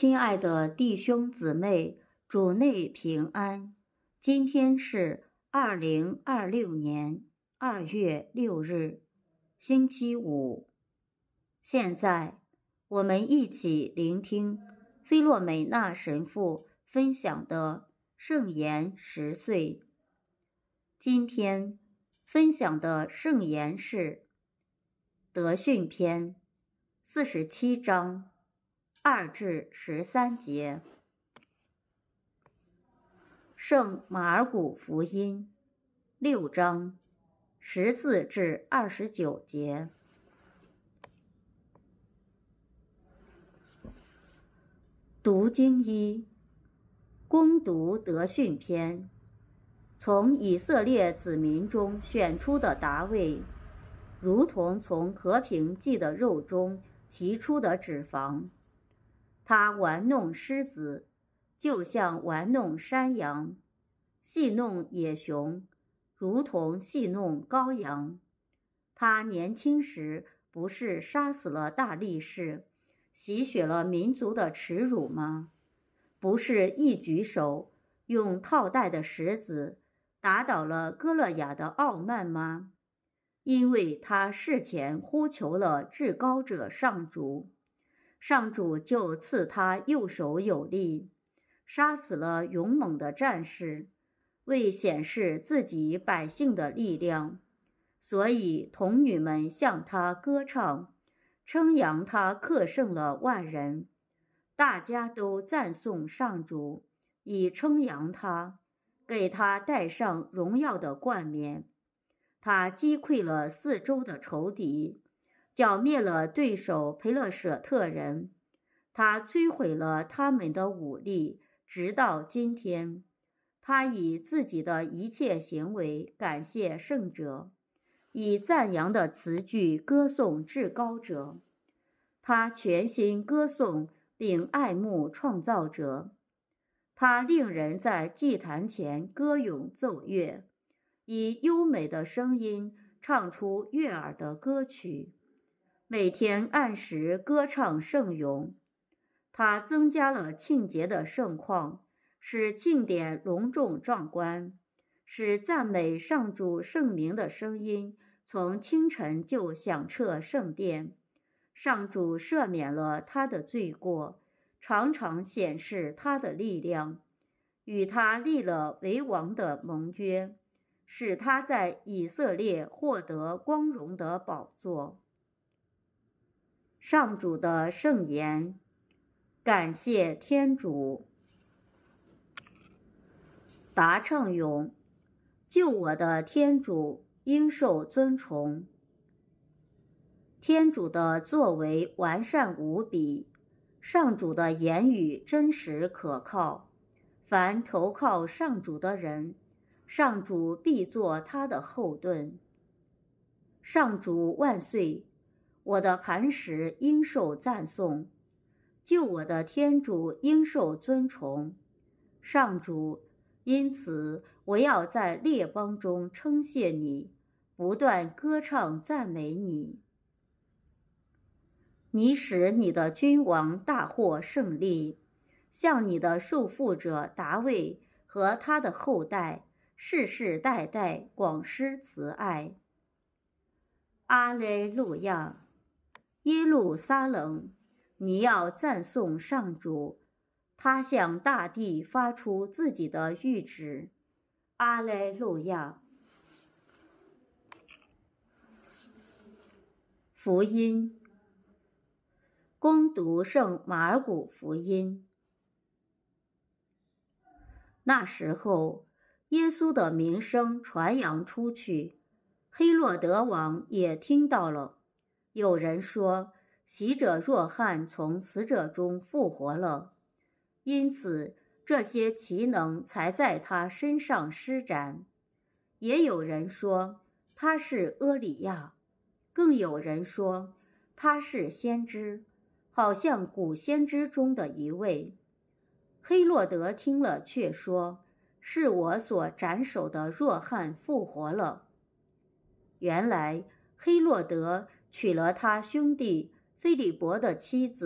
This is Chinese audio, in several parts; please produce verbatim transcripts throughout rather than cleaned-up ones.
亲爱的弟兄姊妹，主内平安。今天是二零二六年二月六日，星期五。现在我们一起聆听菲洛美纳神父分享的圣言十岁。今天分享的圣言是德训篇四十七章二至十三节。圣马尔谷福音六章十四至二十九节。读经一，攻读德训篇。从以色列子民中选出的达味，如同从和平祭的肉中提出的脂肪。他玩弄狮子，就像玩弄山羊；戏弄野熊，如同戏弄羔羊。他年轻时不是杀死了大力士，洗雪了民族的耻辱吗？不是一举手，用套带的石子打倒了歌勒雅的傲慢吗？因为他事前呼求了至高者上主，上主就赐他右手有力，杀死了勇猛的战士，为显示自己百姓的力量。所以童女们向他歌唱，称扬他克胜了万人。大家都赞颂上主，以称扬他，给他戴上荣耀的冠冕。他击溃了四周的仇敌，剿灭了对手培勒舍特人。他摧毁了他们的武力，直到今天。他以自己的一切行为感谢圣者，以赞扬的词句歌颂至高者。他全心歌颂并爱慕创造者。他令人在祭坛前歌咏奏乐，以优美的声音唱出悦耳的歌曲，每天按时歌唱圣咏。他增加了庆节的盛况，使庆典隆重壮观，使赞美上主圣名的声音从清晨就响彻圣殿。上主赦免了他的罪过，常常显示他的力量，与他立了为王的盟约，使他在以色列获得光荣的宝座。上主的圣言。感谢天主。答唱咏，救我的天主应受尊崇。天主的作为完善无比，上主的言语真实可靠。凡投靠上主的人，上主必作他的后盾。上主万岁！我的磐石应受赞颂，救我的天主应受尊崇。上主，因此我要在列邦中称谢你，不断歌唱赞美你。你使你的君王大获胜利，向你的受缚者达味和他的后代世世代代广施慈爱。阿肋路亚！耶路撒冷，你要赞颂上主，他向大地发出自己的谕旨。阿肋路亚！福音，攻读圣马尔谷福音。那时候，耶稣的名声传扬出去，黑落德王也听到了。有人说，洗者若翰从死者中复活了，因此这些奇能才在他身上施展。也有人说他是阿里亚，更有人说他是先知，好像古先知中的一位。黑落德听了却说，是我所斩首的若翰复活了。原来黑落德娶了他兄弟菲利伯的妻子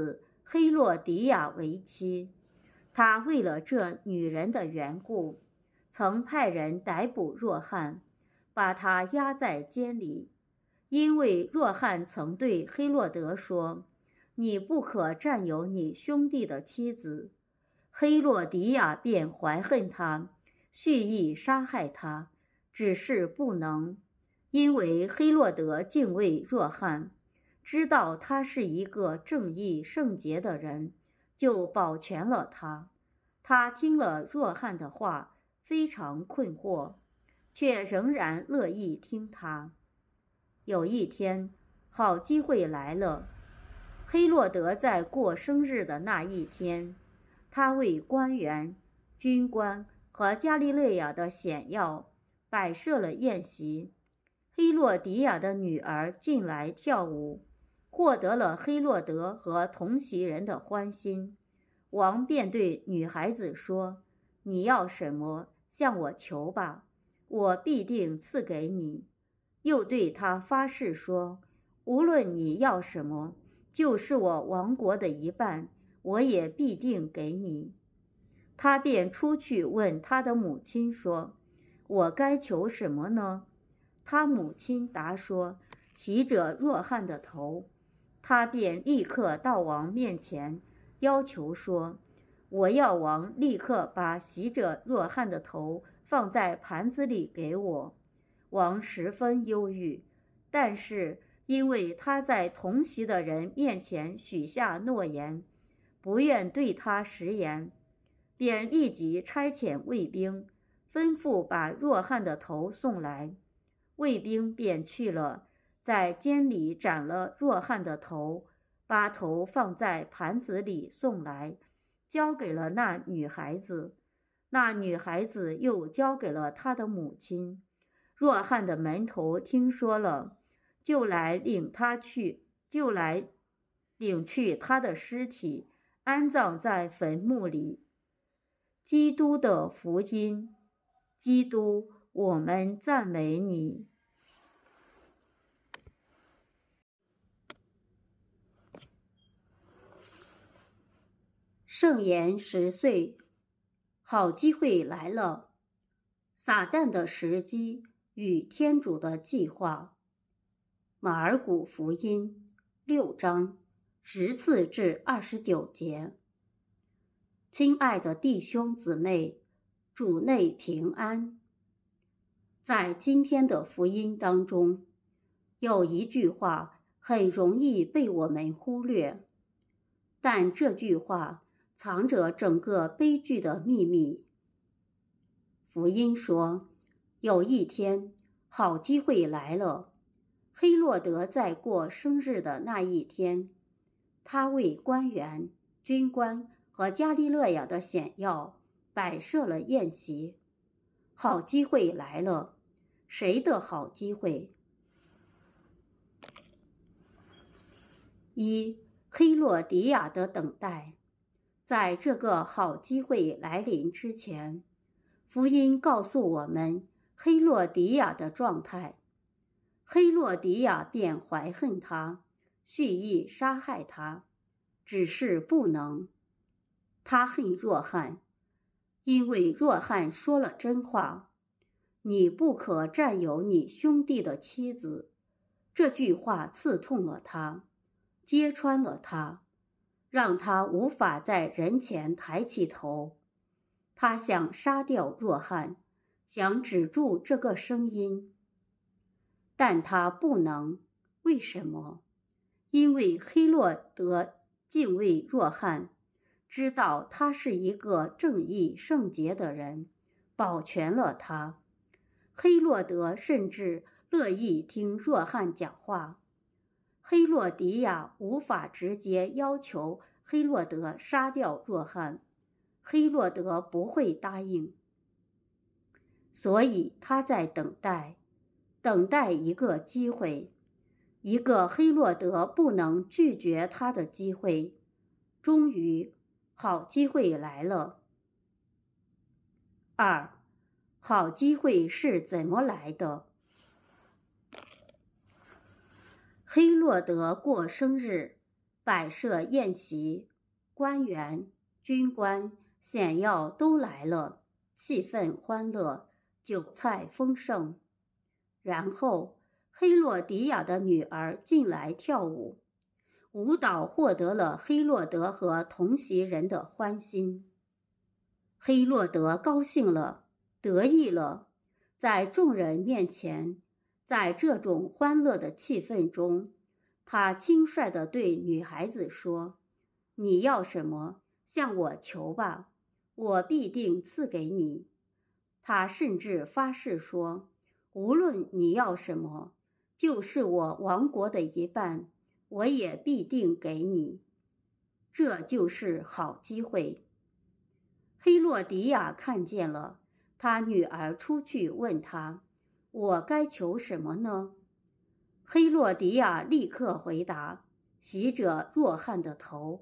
黑洛迪亚为妻。他为了这女人的缘故，曾派人逮捕若翰，把他押在监里。因为若翰曾对黑洛德说：“你不可占有你兄弟的妻子。”黑洛迪亚便怀恨他，蓄意杀害他，只是不能，因为黑洛德敬畏若翰，知道他是一个正义圣洁的人，就保全了他。他听了若翰的话，非常困惑，却仍然乐意听他。有一天，好机会来了。黑洛德在过生日的那一天，他为官员、军官和加利肋亚的显要摆设了宴席。黑洛迪亚的女儿进来跳舞，获得了黑洛德和同席人的欢心。王便对女孩子说：“你要什么，向我求吧，我必定赐给你。”又对她发誓说：“无论你要什么，就是我王国的一半，我也必定给你。”他便出去问他的母亲说：“我该求什么呢？”他母亲答说：“洗者若翰的头。”他便立刻到王面前，要求说：“我要王立刻把洗者若翰的头放在盘子里给我。”王十分忧郁，但是因为他在同席的人面前许下诺言，不愿对他食言，便立即差遣卫兵，吩咐把若翰的头送来。卫兵便去了，在监里斩了若翰的头，把头放在盘子里送来，交给了那女孩子。那女孩子又交给了她的母亲。若翰的门徒听说了，就来领他去，就来领去他的尸体，安葬在坟墓里。基督的福音。基督，我们赞美你。圣言十岁，好机会来了。撒旦的时机与天主的计划。马尔谷福音六章十四至二十九节。亲爱的弟兄姊妹，主内平安。在今天的福音当中，有一句话很容易被我们忽略，但这句话藏着整个悲剧的秘密。福音说，有一天，好机会来了。黑洛德在过生日的那一天，他为官员、军官和加利肋亚的显要摆设了宴席。好机会来了，谁的好机会？一、黑洛迪亚的等待。在这个好机会来临之前，福音告诉我们黑洛迪亚的状态。黑洛迪亚便怀恨他，蓄意杀害他，只是不能。他恨若翰，因为若翰说了真话：“你不可占有你兄弟的妻子。”这句话刺痛了他，揭穿了他，让他无法在人前抬起头。他想杀掉若翰，想止住这个声音，但他不能。为什么？因为黑洛德敬畏若翰，知道他是一个正义圣洁的人，保全了他。黑洛德甚至乐意听若翰讲话。黑洛迪亚无法直接要求黑洛德杀掉若翰，黑洛德不会答应，所以他在等待，等待一个机会，一个黑洛德不能拒绝他的机会。终于，好机会来了。二，好机会是怎么来的？黑洛德过生日，摆设宴席， 官员、军官、显要都来了，气氛欢乐，酒菜丰盛。然后黑洛迪亚的女儿进来跳舞，舞蹈获得了黑洛德和同席人的欢心。黑洛德高兴了，得意了，在众人面前，在这种欢乐的气氛中，他轻率地对女孩子说：你要什么，向我求吧，我必定赐给你。他甚至发誓说，无论你要什么，就是我王国的一半，我也必定给你。这就是好机会。黑洛迪亚看见了，他女儿出去问他：我该求什么呢？黑洛迪亚立刻回答：洗者若翰的头。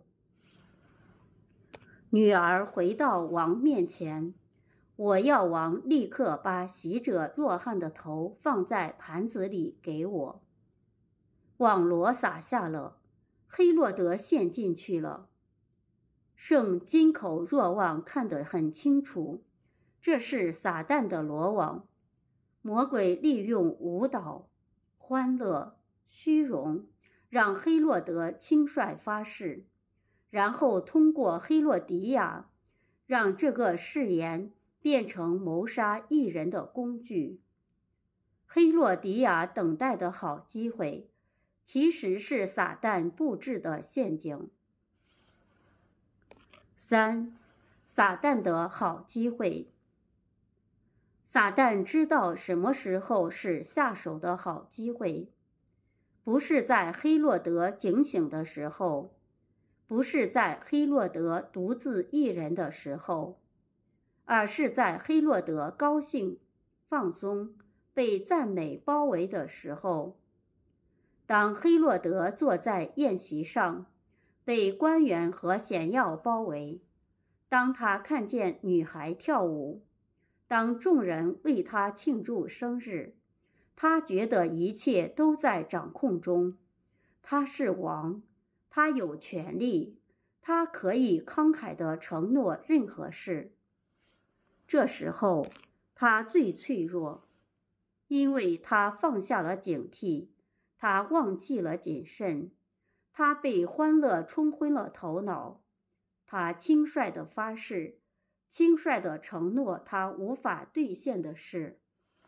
女儿回到王面前，我要王立刻把洗者若翰的头放在盘子里给我。网罗撒下了，黑洛德陷进去了。圣金口若望看得很清楚，这是撒旦的罗网。魔鬼利用舞蹈、欢乐、虚荣，让黑洛德轻率发誓，然后通过黑洛迪亚，让这个誓言变成谋杀异人的工具。黑洛迪亚等待的好机会，其实是撒旦布置的陷阱。三、撒旦的好机会。撒旦知道什么时候是下手的好机会，不是在黑洛德警醒的时候，不是在黑洛德独自一人的时候，而是在黑洛德高兴、放松、被赞美包围的时候。当黑洛德坐在宴席上，被官员和显要包围，当他看见女孩跳舞，当众人为他庆祝生日，他觉得一切都在掌控中。他是王，他有权利，他可以慷慨地承诺任何事。这时候他最脆弱，因为他放下了警惕，他忘记了谨慎，他被欢乐冲昏了头脑，他轻率地发誓，轻率地承诺他无法兑现的事。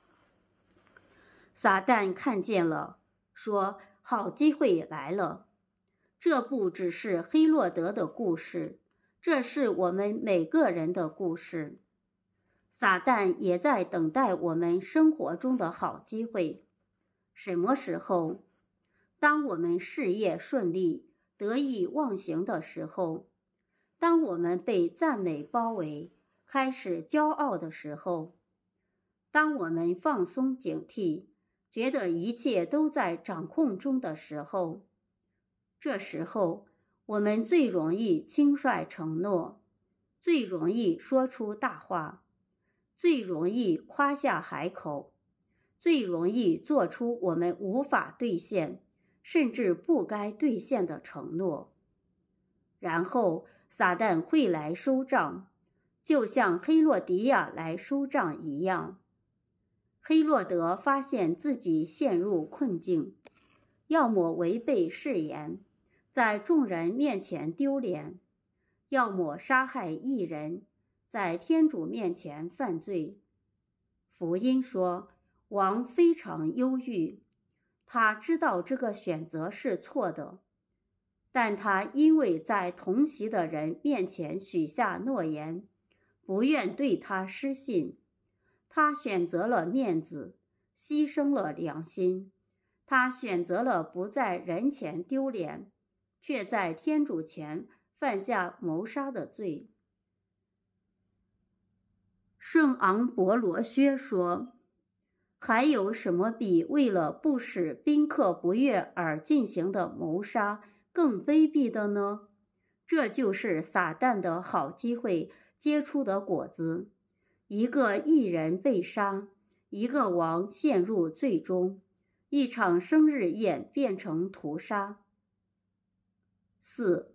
撒旦看见了，说：好机会来了。这不只是黑洛德的故事，这是我们每个人的故事。撒旦也在等待我们生活中的好机会。什么时候？当我们事业顺利，得意忘形的时候，当我们被赞美包围，开始骄傲的时候，当我们放松警惕，觉得一切都在掌控中的时候，这时候我们最容易轻率承诺，最容易说出大话，最容易夸下海口，最容易做出我们无法兑现，甚至不该兑现的承诺。然后撒旦会来收账，就像黑洛迪亚来收账一样。黑洛德发现自己陷入困境，要么违背誓言，在众人面前丢脸，要么杀害异人，在天主面前犯罪。福音说，王非常忧郁，他知道这个选择是错的，但他因为在同席的人面前许下诺言，不愿对他失信，他选择了面子，牺牲了良心，他选择了不在人前丢脸，却在天主前犯下谋杀的罪。圣昂博罗薛说，还有什么比为了不使宾客不悦而进行的谋杀更卑鄙的呢？这就是撒旦的好机会结出的果子。一个异人被杀，一个王陷入罪中，一场生日宴变成屠杀。四、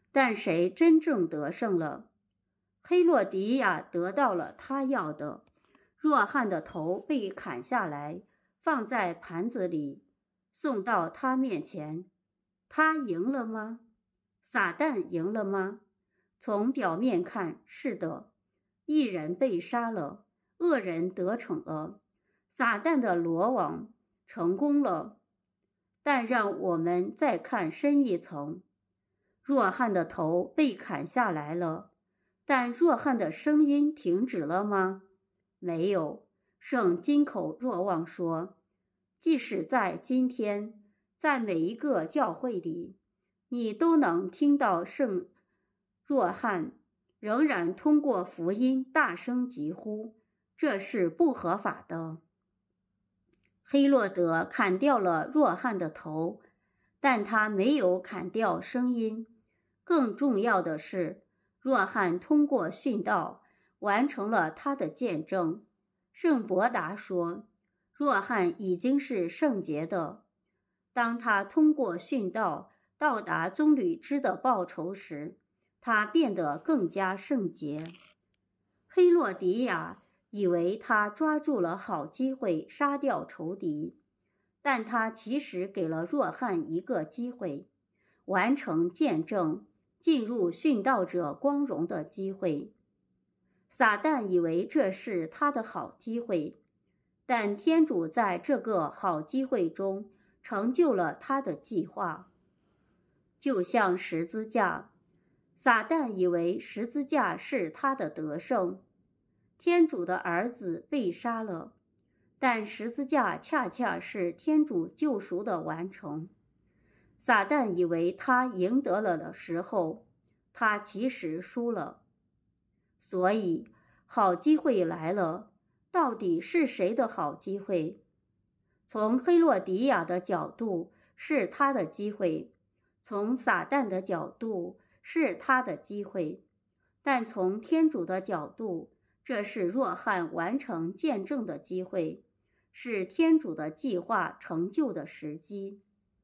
但谁真正得胜了？黑洛迪亚得到了他要的，若翰的头被砍下来，放在盘子里，送到他面前。他赢了吗？撒旦赢了吗？从表面看，是的，一人被杀了，恶人得逞了，撒旦的罗网成功了。但让我们再看深一层，若翰的头被砍下来了，但若翰的声音停止了吗？没有。圣金口若望说，即使在今天，在每一个教会里，你都能听到圣若翰仍然通过福音大声疾呼，这是不合法的。黑洛德砍掉了若翰的头，但他没有砍掉声音。更重要的是，若翰通过殉道完成了他的见证。圣伯达说，若翰已经是圣洁的。当他通过殉道到达棕榈枝的报酬时，他变得更加圣洁。黑洛迪亚以为他抓住了好机会杀掉仇敌，但他其实给了若翰一个机会，完成见证，进入殉道者光荣的机会。撒旦以为这是他的好机会，但天主在这个好机会中成就了他的计划。就像十字架，撒旦以为十字架是他的得胜，天主的儿子被杀了，但十字架恰恰是天主救赎的完成。撒旦以为他赢得了的时候，他其实输了。所以，好机会来了，到底是谁的好机会？从黑洛迪亚的角度，是他的机会；从撒旦的角度，是他的机会。但从天主的角度，这是若翰完成见证的机会，是天主的计划成就的时机。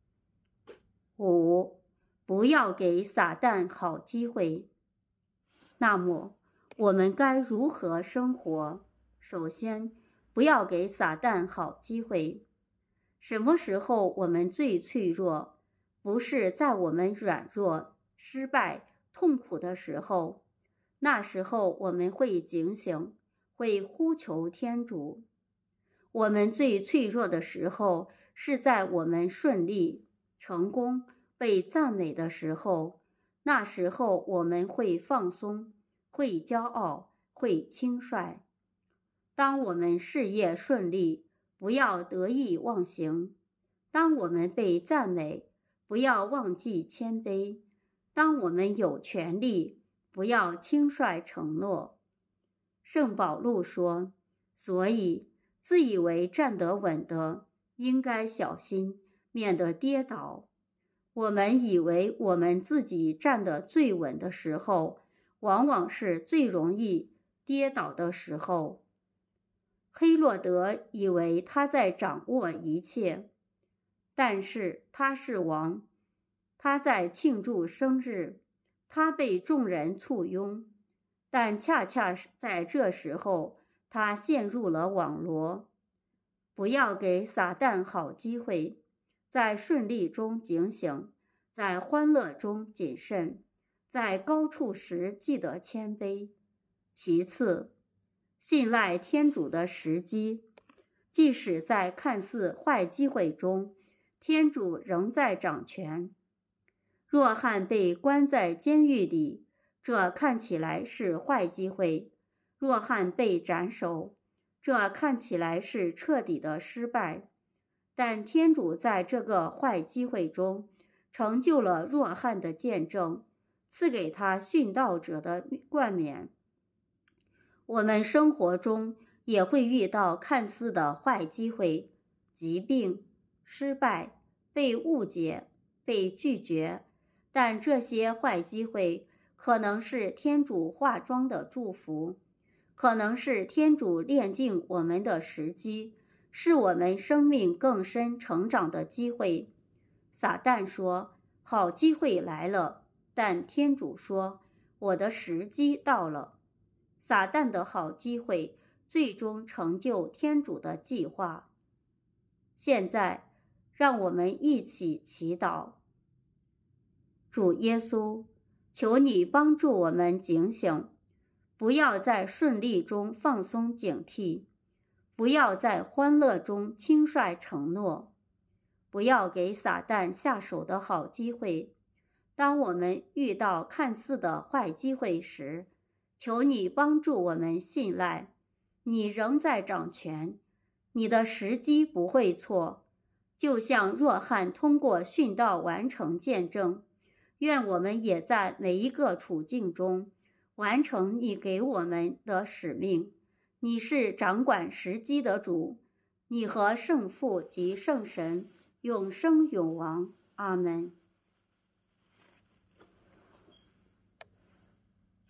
五，不要给撒旦好机会。那么，我们该如何生活？首先，不要给撒旦好机会。什么时候我们最脆弱？不是在我们软弱、失败、痛苦的时候，那时候我们会警醒，会呼求天主。我们最脆弱的时候，是在我们顺利、成功、被赞美的时候，那时候我们会放松，会骄傲，会轻率。当我们事业顺利，不要得意忘形；当我们被赞美，不要忘记谦卑；当我们有权利，不要轻率承诺。圣保禄说，所以自以为站得稳的，应该小心，免得跌倒。我们以为我们自己站得最稳的时候，往往是最容易跌倒的时候。黑洛德以为他在掌握一切，但是他是王，他在庆祝生日，他被众人簇拥，但恰恰在这时候，他陷入了网罗。不要给撒旦好机会，在顺利中警醒，在欢乐中谨慎，在高处时记得谦卑。其次，信赖天主的时机，即使在看似坏机会中，天主仍在掌权。若翰被关在监狱里，这看起来是坏机会；若翰被斩首，这看起来是彻底的失败。但天主在这个坏机会中，成就了若翰的见证，赐给他殉道者的冠冕。我们生活中也会遇到看似的坏机会，疾病、失败、被误解、被拒绝，但这些坏机会可能是天主化妆的祝福，可能是天主炼净我们的时机，是我们生命更深成长的机会。撒旦说，好机会来了， 但天主说，我的时机到了。撒旦的好机会最终成就天主的计划。现在，让我们一起祈祷。主耶稣，求你帮助我们警醒，不要在顺利中放松警惕，不要在欢乐中轻率承诺，不要给撒旦下手的好机会。当我们遇到看似的坏机会时，求你帮助我们信赖，你仍在掌权，你的时机不会错。就像若翰通过殉道完成见证，愿我们也在每一个处境中完成你给我们的使命。你是掌管时机的主，你和圣父及圣神永生永王。阿们。